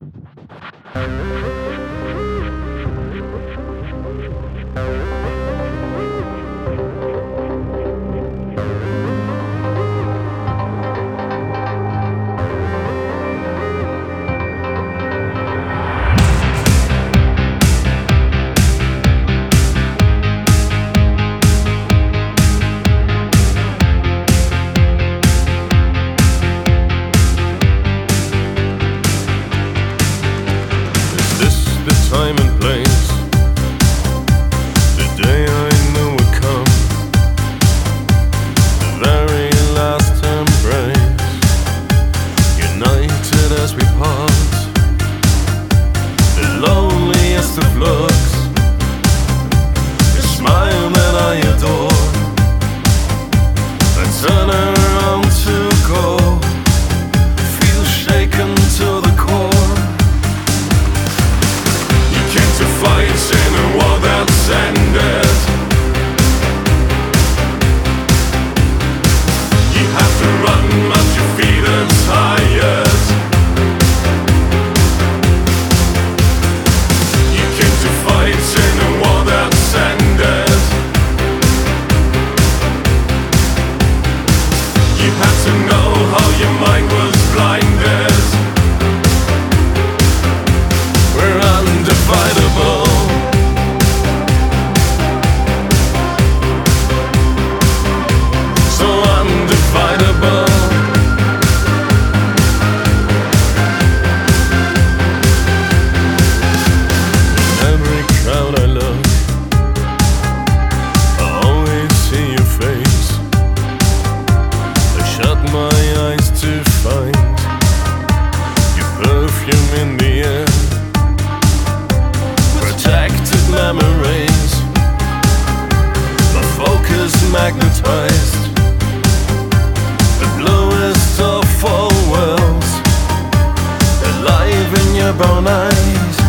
Time and place, the day I knew would come, the very last embrace, united as we part, the loneliest of looks, the smile that I adore, I turn around to go, feel shaken to the core. Fights in a war that's ended. You have to run, but your feet are tired. You came to fight in a war that's ended. You had to know how your mind was blinded. We're undividable. In the air, protected memories, my focus magnetized, the bluest of all worlds, alive in your brown eyes.